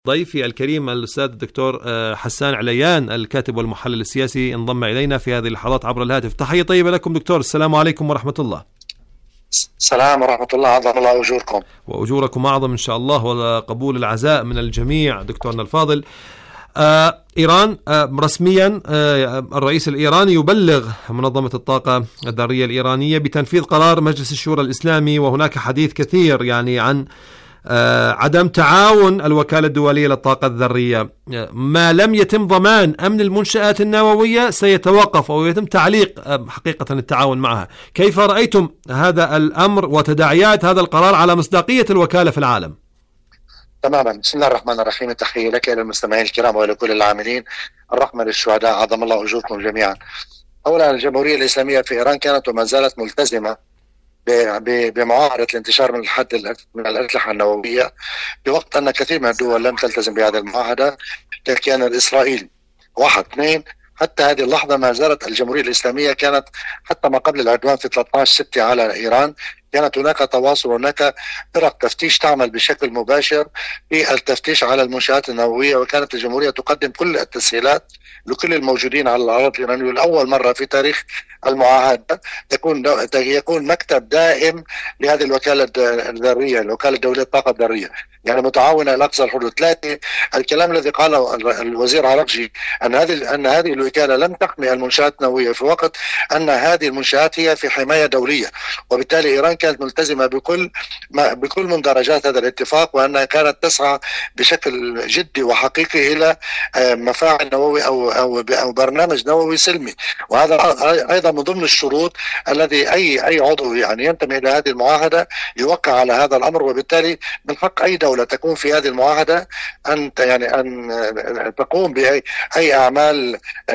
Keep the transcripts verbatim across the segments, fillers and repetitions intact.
ضيفي الكريم الأستاذ الدكتور حسان عليان الكاتب والمحلل السياسي انضم إلينا في هذه اللحظات عبر الهاتف. تحية طيبة لكم دكتور، السلام عليكم ورحمة الله. السلام ورحمة الله، عظم الله أجوركم. وأجوركم أعظم إن شاء الله، وقبول العزاء من الجميع. دكتورنا الفاضل، آه إيران آه رسميا آه الرئيس الإيراني يبلغ منظمة الطاقة الذرية الإيرانية بتنفيذ قرار مجلس الشورى الإسلامي، وهناك حديث كثير يعني عن آه عدم تعاون الوكالة الدولية للطاقة الذرية. ما لم يتم ضمان أمن المنشآت النووية سيتوقف أو يتم تعليق آه حقيقة التعاون معها. كيف رأيتم هذا الأمر وتداعيات هذا القرار على مصداقية الوكالة في العالم؟ تماما. بسم الله الرحمن الرحيم. تحية لك للمستمعين الكرام ولكل العاملين. الرحمة للشهداء، عظم الله أجوركم جميعا. أولا، الجمهورية الإسلامية في إيران كانت وما زالت ملتزمة بمعاهدة الانتشار من الحد من الأسلحة النووية، بوقت أن كثير من الدول لم تلتزم بهذه المعاهدة كان إسرائيل. واحد اثنين، حتى هذه اللحظة ما زالت الجمهورية الإسلامية كانت حتى ما قبل العدوان في ثلاثة عشر ستة على إيران كانت هناك تواصل، هناك فرق تفتيش تعمل بشكل مباشر في التفتيش على المنشآت النووية، وكانت الجمهورية تقدم كل التسهيلات لكل الموجودين على الأراضي الإيرانية. والأول مرة في تاريخ المعاهدة يكون يكون مكتب دائم لهذه الوكالة الذرية، الوكالة الدولية للطاقة الذرية، يعني متعاونة إلى أقصى الحدود. ثلاثة، الكلام الذي قاله الوزير عراقجي أن هذه أن هذه الوكالة لم تحمي المنشآت النووية في وقت أن هذه المنشآت هي في حماية دولية، وبالتالي إيران كانت ملتزمة بكل بكل مندرجات هذا الاتفاق، وأنها كانت تسعى بشكل جدي وحقيقي إلى مفاعل نووي أو أو أو برنامج نووي سلمي. وهذا أيضا من ضمن الشروط الذي أي أي عضو يعني ينتمي إلى هذه المعاهدة يوقع على هذا الأمر. وبالتالي من حق أي دولة تكون في هذه المعاهدة أن يعني أن تقوم بأي أي أعمال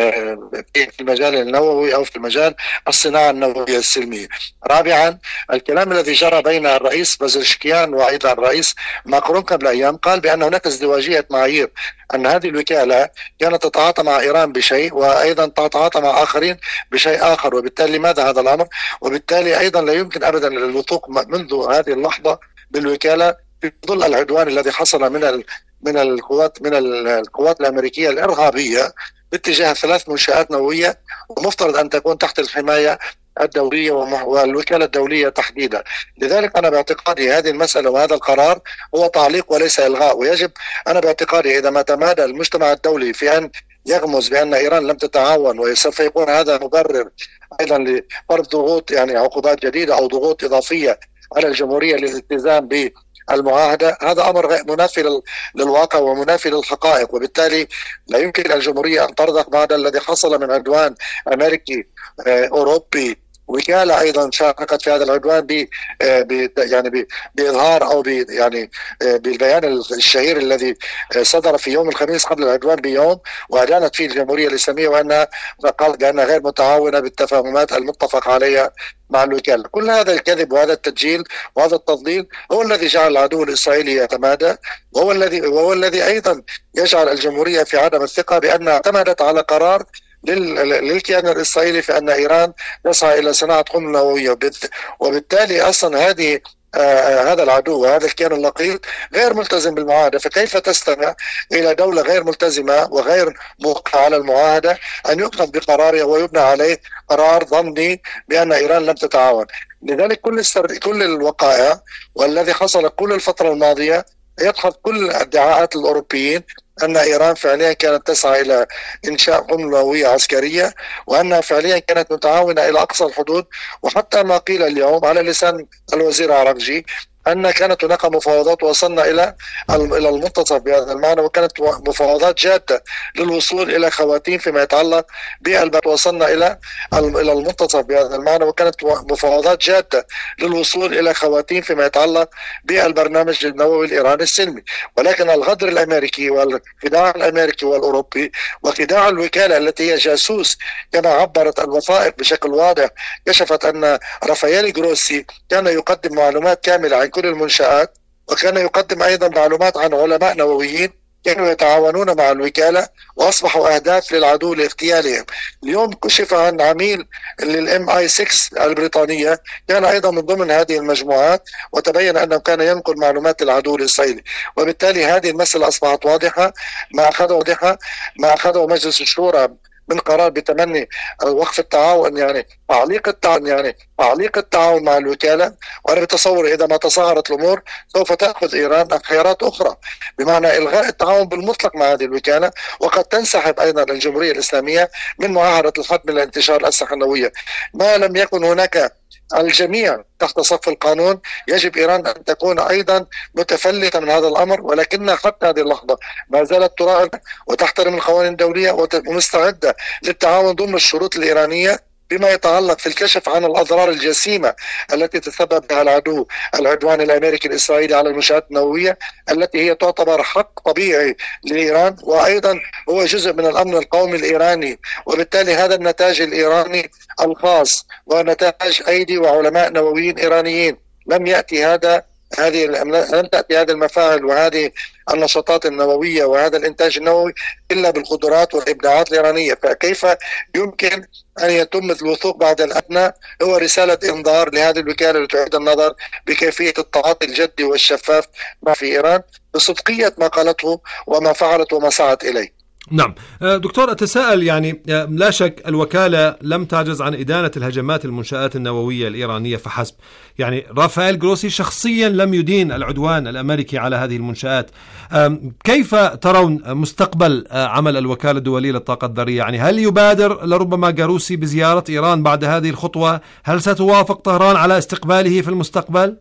في المجال النووي أو في المجال الصناعة النووية السلمية. رابعا، الكلام الذي جرى بين الرئيس بازرشكيان وأيضا الرئيس ماكرون قبل أيام قال بأن هناك ازدواجية معايير، أن هذه الوكالة كانت تتعاطى مع إيران بشيء وأيضا تتعاطى مع آخرين بشيء آخر، وبالتالي لماذا هذا الأمر؟ وبالتالي أيضا لا يمكن أبدا للوثوق منذ هذه اللحظة بالوكالة في ظل العدوان الذي حصل من من القوات من القوات الأمريكية الإرهابية باتجاه ثلاث منشآت نووية، ومفترض أن تكون تحت الحماية الدولية والوكالة الدولية تحديدا. لذلك أنا باعتقادي هذه المسألة وهذا القرار هو تعليق وليس إلغاء، ويجب أنا باعتقادي إذا ما تمادى المجتمع الدولي في أن يغمز بأن إيران لم تتعاون وسوف يكون هذا مبرر أيضا لفرض ضغوط يعني عقوبات جديدة أو ضغوط إضافية على الجمهورية للالتزام بالمعاهدة، هذا أمر منافي للواقع ومنافي للحقائق. وبالتالي لا يمكن الجمهورية أن ترضخ بعد الذي حصل من عدوان أمريكي أوروبي، وكالة أيضا شاركت في هذا العدوان ب يعني بإظهار أو ب يعني بالبيان الشهير الذي صدر في يوم الخميس قبل العدوان بيوم، وأدانت فيه الجمهورية الإسلامية وأنها قالت بأنها غير متعاونة بالتفاهمات المتفق عليها مع الوكالة. كل هذا الكذب وهذا التسجيل وهذا التضليل هو الذي جعل العدو الإسرائيلي يتمادى، وهو الذي وهو الذي أيضا يجعل الجمهورية في عدم الثقة بأنها اعتمدت على قرار للكيان الإسرائيلي في أن إيران تسعى إلى صناعة قنبلة نووية، وبالتالي أصلا هذه آه هذا العدو وهذا الكيان اللقيط غير ملتزم بالمعاهدة. فكيف تستمع إلى دولة غير ملتزمة وغير موقعة على المعاهدة أن يؤخذ بقراره ويبنى عليه قرار ضمني بأن إيران لم تتعاون؟ لذلك كل كل الوقائع والذي حصل كل الفترة الماضية يدخل كل ادعاءات الأوروبيين أن إيران فعليا كانت تسعى إلى إنشاء قنبلة نووية عسكرية، وأنها فعليا كانت متعاونة إلى أقصى الحدود. وحتى ما قيل اليوم على لسان الوزير عراقجي أن كانت هناك مفاوضات وصلنا إلى إلى المنتصف بهذا المعنى، وكانت مفاوضات جادة للوصول إلى خواتيم فيما يتعلق بالبرنامج. وصلنا إلى إلى المنتصف بهذا المعنى، وكانت مفاوضات جادة للوصول إلى خواتيم فيما يتعلق بالبرنامج النووي الإيراني السلمي. ولكن الغدر الأمريكي والخداع الأمريكي والأوروبي وخداع الوكالة التي هي جاسوس، كما عبرت الوثائق بشكل واضح كشفت أن رافائيل جروسي كان يقدم معلومات كاملة عن كل المنشآت، وكان يقدم أيضا معلومات عن علماء نوويين كانوا يتعاونون مع الوكالة وأصبحوا أهداف للعدو لاغتيالهم. اليوم كشف عن عميل للإم آي ستة البريطانية كان أيضا من ضمن هذه المجموعات، وتبين أنه كان ينقل معلومات العدو الإسرائيلي، وبالتالي هذه المسألة أصبحت واضحة. ما أخذه واضحة ما أخذه مجلس الشورى من قرار بتمني وقف التعاون، يعني تعليق التعاون يعني تعليق التعاون مع الوكالة. وأنا بتصور إذا ما تصاعدت الأمور سوف تأخذ إيران خيارات أخرى، بمعنى إلغاء التعاون بالمطلق مع هذه الوكالة، وقد تنسحب أيضا الجمهورية الإسلامية من معاهدة الحد من انتشار الأسلحة النووية. ما لم يكن هناك الجميع تحت صف القانون، يجب إيران أن تكون أيضا متفلتة من هذا الأمر، ولكنها حتى هذه اللحظة ما زالت تراعي وتحترم القوانين الدولية ومستعدة للتعاون ضمن الشروط الإيرانية بما يتعلق في الكشف عن الأضرار الجسيمة التي تسبب بها العدو العدوان الأمريكي الإسرائيلي على المنشآت النووية، التي هي تعتبر حق طبيعي لإيران، وأيضا هو جزء من الأمن القومي الإيراني. وبالتالي هذا النتاج الإيراني الخاص ونتاج أيدي وعلماء نوويين إيرانيين. لم يأتي هذا هذه لن تأتي هذه المفاعل وهذه النشاطات النووية وهذا الإنتاج النووي إلا بالقدرات والإبداعات الإيرانية. فكيف يمكن أن يتم الوثوق بعد الأدنى؟ هو رسالة إنذار لهذه الوكالة لتعيد النظر بكيفية التعاطي الجدي والشفاف مع في إيران بصدقية ما قالته وما فعلت وما سعت إليه. نعم دكتور، أتساءل يعني لا شك الوكالة لم تعجز عن إدانة الهجمات المنشآت النووية الإيرانية فحسب، يعني رافائيل جروسي شخصيا لم يدين العدوان الأمريكي على هذه المنشآت. كيف ترون مستقبل عمل الوكالة الدولية للطاقة الذرية؟ يعني هل يبادر لربما جروسي بزيارة إيران بعد هذه الخطوة؟ هل ستوافق طهران على استقباله في المستقبل؟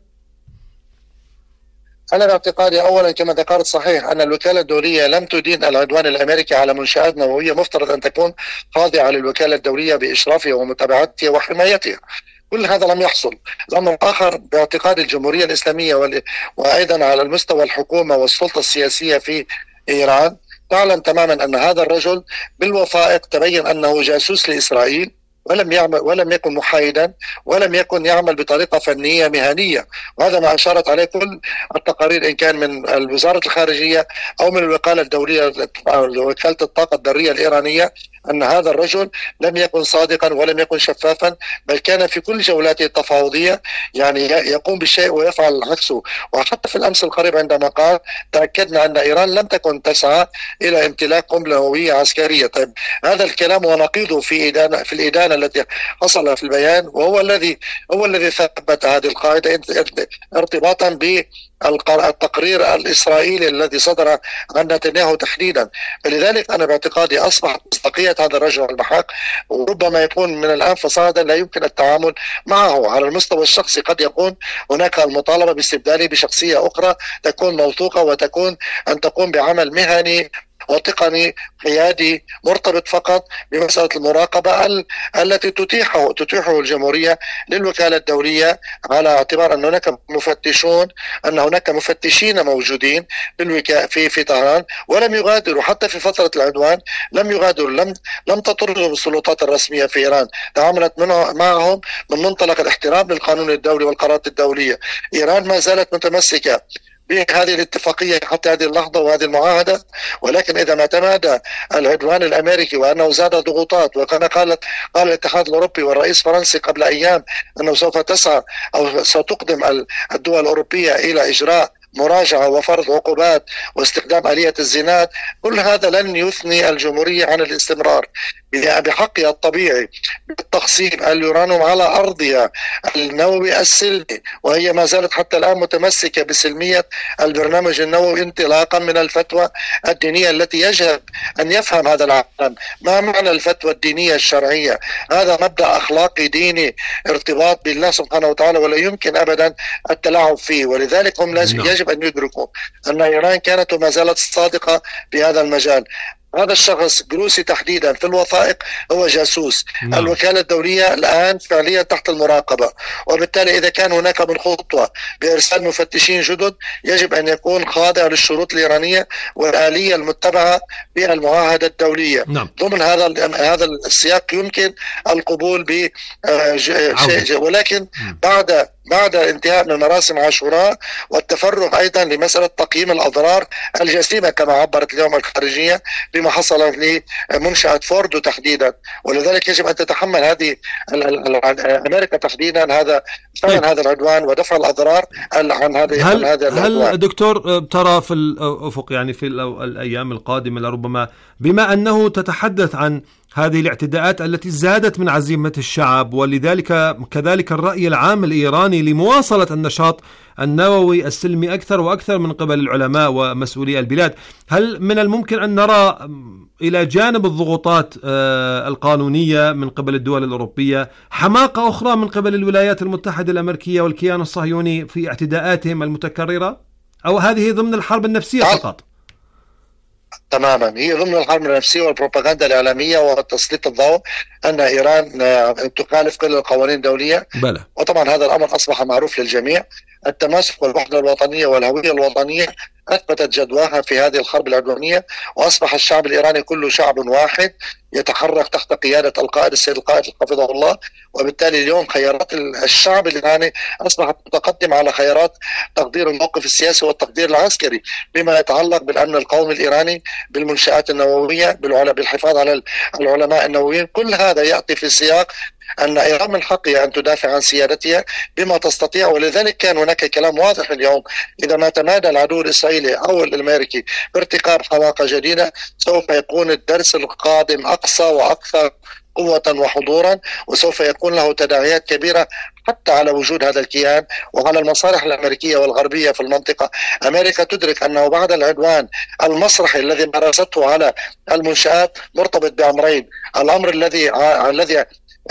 أنا باعتقادي أولا كما ذكرت صحيح أن الوكالة الدولية لم تدين العدوان الأمريكي على منشآت نووية، مفترض أن تكون خاضعة للوكالة الدولية بإشرافها ومتابعتها وحمايتها. كل هذا لم يحصل. الأمر الآخر باعتقاد الجمهورية الإسلامية وأيضا على المستوى الحكومة والسلطة السياسية في إيران تعلم تماما أن هذا الرجل بالوثائق تبين أنه جاسوس لإسرائيل، ولم يعمل ولم يكن محايدا، ولم يكن يعمل بطريقة فنية مهنية. وهذا ما أشارت عليه كل التقارير إن كان من وزارة الخارجية أو من الوكالة الدولية وكالة الطاقة الذرية الإيرانية، أن هذا الرجل لم يكن صادقا ولم يكن شفافا، بل كان في كل جولاته التفاوضية يعني يقوم بالشيء ويفعل عكسه. وحتى في الأمس القريب عندما قال تأكدنا أن إيران لم تكن تسعى إلى امتلاك قنبلة نووية عسكرية. طيب هذا الكلام ونقيضه في إدانة في الإدانة التي حصل في البيان، وهو الذي هو الذي ثبت هذه القاعدة ارتباطا ب التقرير الإسرائيلي الذي صدر عن نتنياهو تحديدا. فلذلك أنا باعتقادي أصبحت مصداقية هذا الرجل المحق، وربما يكون من الآن فصاعدا لا يمكن التعامل معه. على المستوى الشخصي قد يكون هناك المطالبة باستبداله بشخصية أخرى تكون موثوقة وتكون أن تقوم بعمل مهني وتقني قيادي مرتبط فقط بمسألة المراقبة التي تتيحه تتيحه الجمهورية للوكالة الدولية، على اعتبار أن هناك مفتشون أن هناك مفتشين موجودين في في طهران ولم يغادروا حتى في فترة العدوان، لم يغادروا لم لم تطردهم السلطات الرسمية في إيران، تعاملت معهم من منطلق الاحترام للقانون الدولي والقرارات الدولية. إيران ما زالت متمسكة بهذه الاتفاقية حتى هذه اللحظة وهذه المعاهدة، ولكن إذا ما تمادى العدوان الأمريكي وأنه زاد ضغوطات، وكما قالت قال الاتحاد الأوروبي والرئيس فرنسي قبل أيام أنه سوف تسعى أو ستقدم الدول الأوروبية إلى إجراء مراجعة وفرض عقوبات واستخدام آلية الزناد، كل هذا لن يثني الجمهورية عن الاستمرار بحقها الطبيعي بالتقسيم اليورانيوم على أرضها النووي السلمي، وهي ما زالت حتى الآن متمسكة بسلمية البرنامج النووي انطلاقا من الفتوى الدينية التي يجب أن يفهم هذا العالم ما معنى الفتوى الدينية الشرعية. هذا مبدأ أخلاقي ديني ارتباط بالله سبحانه وتعالى ولا يمكن أبدا التلاعب فيه. ولذلك هم لازم يجب أن يدركوا أن إيران كانت وما زالت صادقة في هذا المجال. هذا الشخص جروسي تحديدا في الوثائق هو جاسوس. نعم. الوكالة الدولية الآن فعليا تحت المراقبة، وبالتالي إذا كان هناك من خطوة بإرسال مفتشين جدد يجب أن يكون خاضع للشروط الإيرانية والآلية المتبعة في المعاهدة الدولية. نعم. ضمن هذا هذا السياق يمكن القبول ب ولكن بعد بعد الانتهاء من مراسم عاشوراء والتفرغ أيضا لمسألة تقييم الأضرار الجسيمة كما عبرت اليوم الخارجية بما حصل لمنشأة فورد تحديدا، ولذلك يجب أن تتحمل هذه أمريكا تحديدا هذا ثمن هذا العدوان ودفع الأضرار عن هذه هل هذا العدوان. هل دكتور ترى في الأفق يعني في الأيام القادمة لربما بما أنه تتحدث عن هذه الاعتداءات التي زادت من عزيمة الشعب ولذلك كذلك الرأي العام الإيراني لمواصلة النشاط النووي السلمي أكثر وأكثر من قبل العلماء ومسؤولي البلاد، هل من الممكن أن نرى إلى جانب الضغوطات القانونية من قبل الدول الأوروبية حماقة أخرى من قبل الولايات المتحدة الأمريكية والكيان الصهيوني في اعتداءاتهم المتكررة، أو هذه ضمن الحرب النفسية فقط؟ تماما، هي ضمن الحرب النفسية والبروباغندا الإعلامية وتسليط الضوء أن إيران تخالف كل القوانين الدولية. بلى. وطبعا هذا الأمر أصبح معروف للجميع. التماسك والوحدة الوطنية والهوية الوطنية أثبتت جدواها في هذه الحرب العدوانية، وأصبح الشعب الإيراني كله شعب واحد يتحرك تحت قيادة القائد السيد القائد حفظه الله، وبالتالي اليوم خيارات الشعب الإيراني أصبحت متقدم على خيارات تقدير الموقف السياسي والتقدير العسكري بما يتعلق بالأمن القومي الإيراني، بالمنشآت النووية، بالحفاظ على العلماء النوويين. كل هذا يأتي في سياق أن إيران من حقها أن تدافع عن سيادتها بما تستطيع، ولذلك كان هناك كلام واضح اليوم إذا ما تمادى العدو الإسرائيلي أو الأمريكي بارتكاب حماقة جديدة سوف يكون الدرس القادم أقصى وأكثر قوة وحضورا، وسوف يكون له تداعيات كبيرة حتى على وجود هذا الكيان وعلى المصالح الأمريكية والغربية في المنطقة. أمريكا تدرك أنه بعد العدوان المسرحي الذي مارسته على المنشآت مرتبط بأمرين: الأمر الذي الذي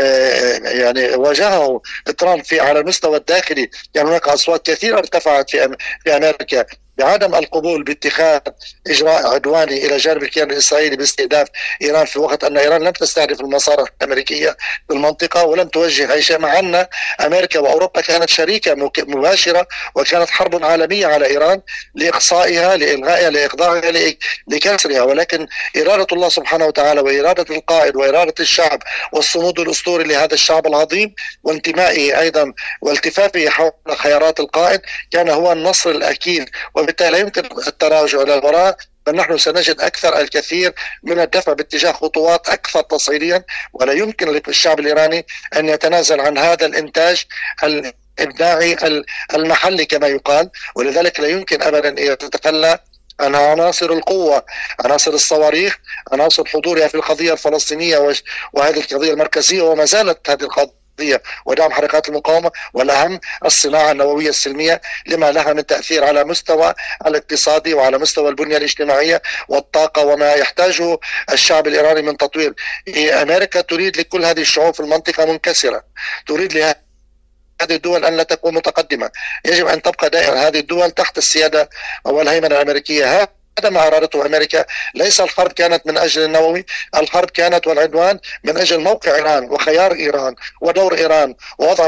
يعني واجهه ترامب في على المستوى الداخلي، يعني هناك أصوات كثيرة ارتفعت في في أمريكا بعدم القبول باتخاذ إجراء عدواني إلى جانب الكيان الإسرائيلي باستهداف إيران، في وقت أن إيران لم تستهدف المصالح الأمريكية في المنطقة ولم توجه أي شيء، مع أن أمريكا وأوروبا كانت شريكة مباشرة وكانت حرب عالمية على إيران لإقصائها لإلغائها لإخضاعها لكسرها. ولكن إرادة الله سبحانه وتعالى وإرادة القائد وإرادة الشعب والصمود الأسطوري لهذا الشعب العظيم وانتمائه أيضا والتفافه حول خيارات القائد كان هو النصر الأكيد، وبالتالي لا يمكن التراجع إلى الوراء، بل نحن سنجد أكثر الكثير من الدفع باتجاه خطوات أكثر تصعيديا، ولا يمكن للشعب الإيراني أن يتنازل عن هذا الإنتاج الإبداعي المحلي كما يقال. ولذلك لا يمكن أبدا أن تتخلى عن عناصر القوة، عناصر الصواريخ، عناصر حضورها في القضية الفلسطينية وهذه القضية المركزية وما زالت هذه القضية ودعم حركات المقاومة، والأهم الصناعة النووية السلمية لما لها من تأثير على مستوى الاقتصادي وعلى مستوى البنية الاجتماعية والطاقة وما يحتاجه الشعب الإيراني من تطوير. أمريكا تريد لكل هذه الشعوب في المنطقة منكسرة، تريد لها هذه الدول أن لا تكون متقدمة، يجب أن تبقى دائما هذه الدول تحت السيادة والهيمنة الأمريكية. هذا ما أرادته أمريكا. ليس الحرب كانت من أجل النووي، الحرب كانت والعدوان من أجل موقع إيران وخيار إيران ودور إيران ووضع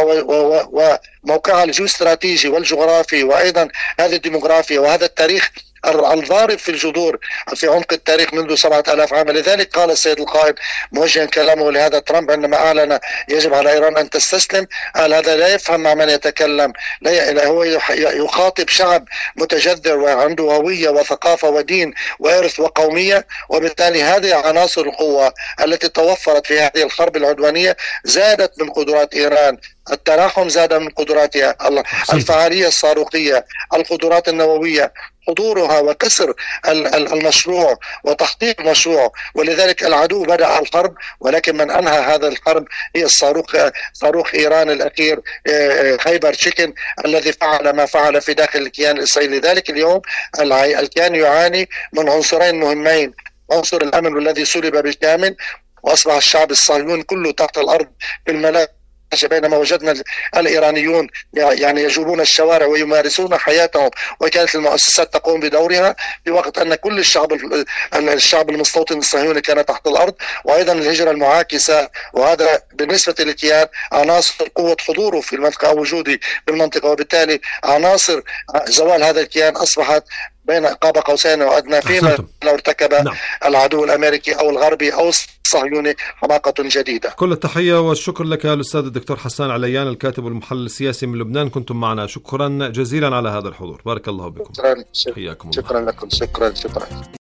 وموقعها الجيوستراتيجي والجغرافي وأيضا هذه الديموغرافيا وهذا التاريخ الضارب في الجذور في عمق التاريخ منذ سبعة آلاف عام. لذلك قال السيد القائد موجها كلامه لهذا ترامب عندما أعلن يجب على إيران أن تستسلم، قال هذا لا يفهم مع من يتكلم، لا هو يخاطب شعب متجذر وعنده هوية وثقافة ودين وإرث وقومية، وبالتالي هذه عناصر القوة التي توفرت في هذه الحرب العدوانية زادت من قدرات إيران. التراحم زاد من قدراتها، الفعالية الصاروخية، القدرات النووية، حضورها وكسر المشروع وتحقيق المشروع. ولذلك العدو بدأ الحرب، ولكن من أنهى هذا الحرب هي الصاروخ صاروخ إيران الأخير خيبر تشيكن الذي فعل ما فعل في داخل الكيان الإسرائيلي. لذلك اليوم الكيان يعاني من عنصرين مهمين: عنصر الأمن الذي سلب بالكامل، وأصبح الشعب الصهيوني كله تحت الأرض في الملاجئ بينما وجدنا الإيرانيون يعني يجوبون الشوارع ويمارسون حياتهم، وكانت المؤسسات تقوم بدورها، في وقت أن كل الشعب الشعب المستوطن الصهيوني كان تحت الأرض. وأيضا الهجرة المعاكسة، وهذا بالنسبة للكيان عناصر قوة حضوره في المنطقة أو وجودي في المنطقة، وبالتالي عناصر زوال هذا الكيان أصبحت بين قاب قوسين وأدنى، فيما لو ارتكب نعم. العدو الأمريكي أو الغربي أو الصهيوني حماقة جديدة. كل التحية والشكر لك الأستاذ الدكتور حسان عليان، الكاتب والمحلل السياسي من لبنان، كنتم معنا، شكرا جزيلا على هذا الحضور، بارك الله بكم. شكرا, شكرا. شكرا لكم. شكرا شكرا